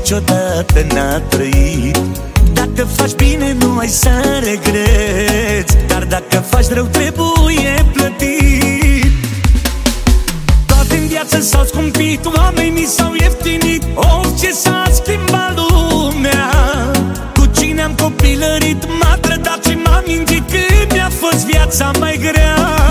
niciodată n-a trăit. Dacă faci bine nu ai să regreți, dar dacă faci rău trebuie plătit. Toate în viață s-au scumpit, oamenii s-au ieftinit. Ce s-a schimbat lumea, cu cine am copilărit, m-a trădat și m-a mințit, când mi-a fost viața mai grea.